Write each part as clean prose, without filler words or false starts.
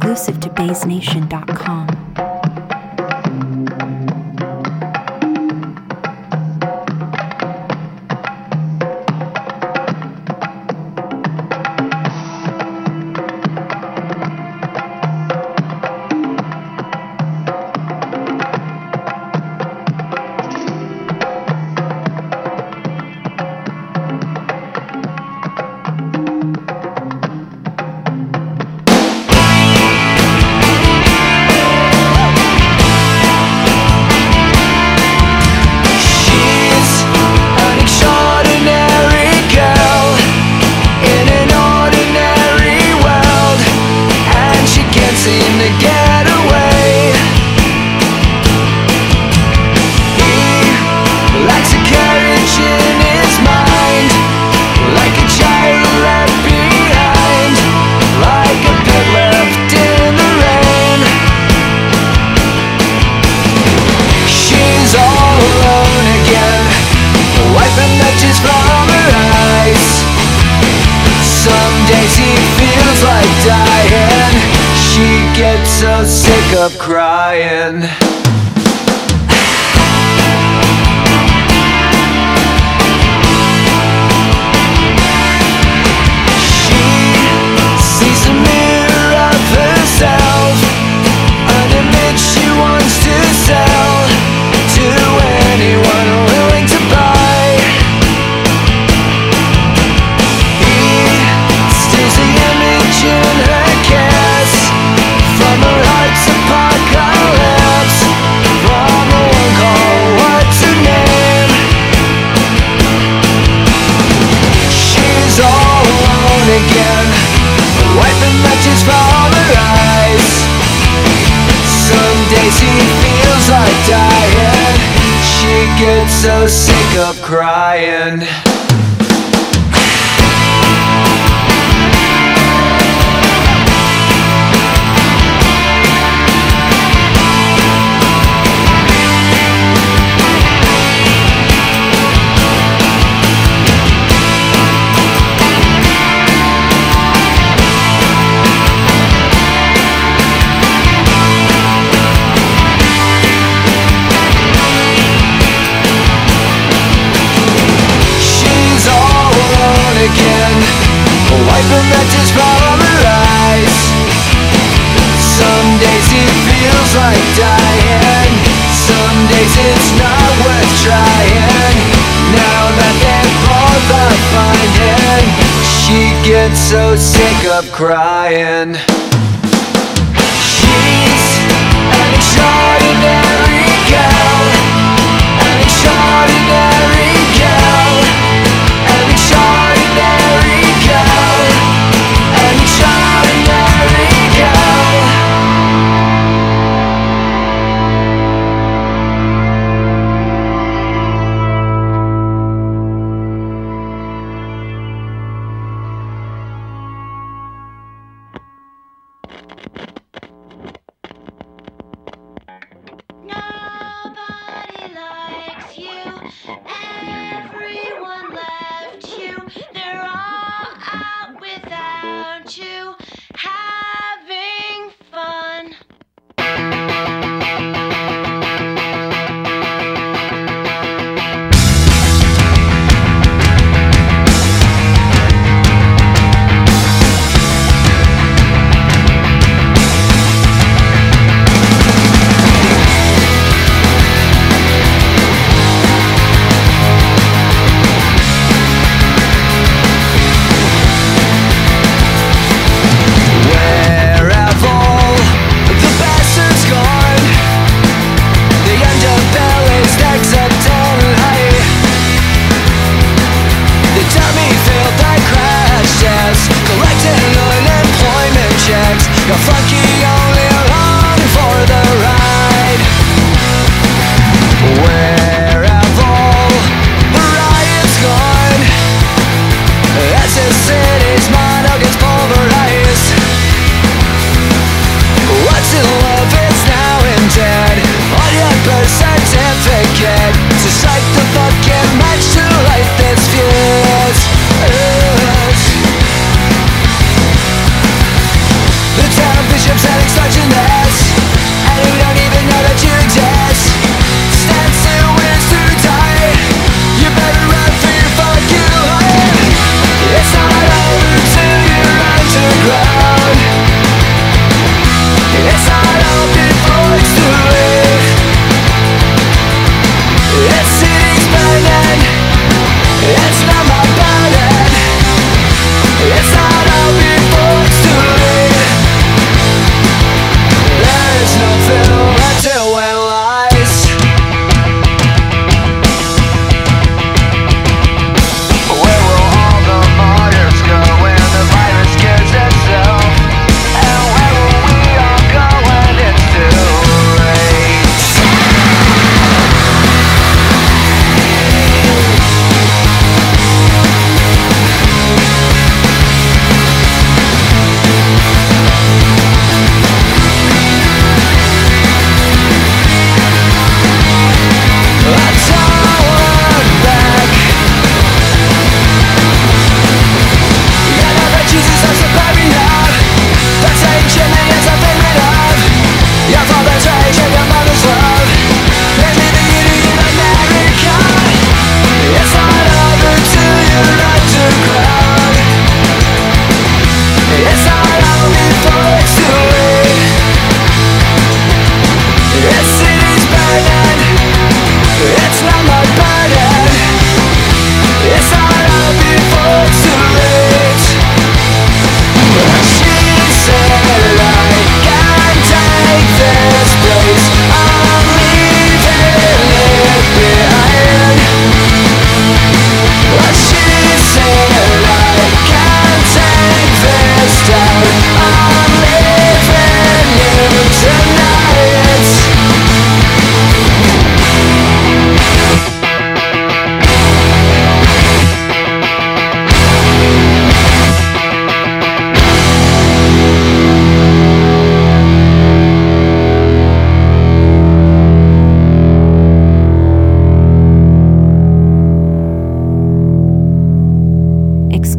exclusive to BaysNation.com. So sick of crying. She sees a mirror of herself, an image she wants to sell to anyone willing to buy. He steals the image in her kiss from her heart's apocalypse, from the one called what's her name. She's all alone again, wiping matches from her eyes. Some days he feels like dying. She gets so sick of crying. Wiping matches from her eyes. Some days he feels like dying. Some days it's not worth trying. Now that they're both are finding, she gets so sick of crying. She's an extraordinary girl, an extraordinary girl, an extraordinary girl, an extraordinary girl. Nobody likes you, everyone left you, they're all out without you, having fun. You're funky only along for the ride. Where have all the riots gone? As the city's motto gets pulverized. What's in love is now and dead. On your birth certificate, to strike the fucking match to light this fuse. The town bishops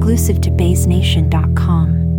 exclusive to BaseNation.com.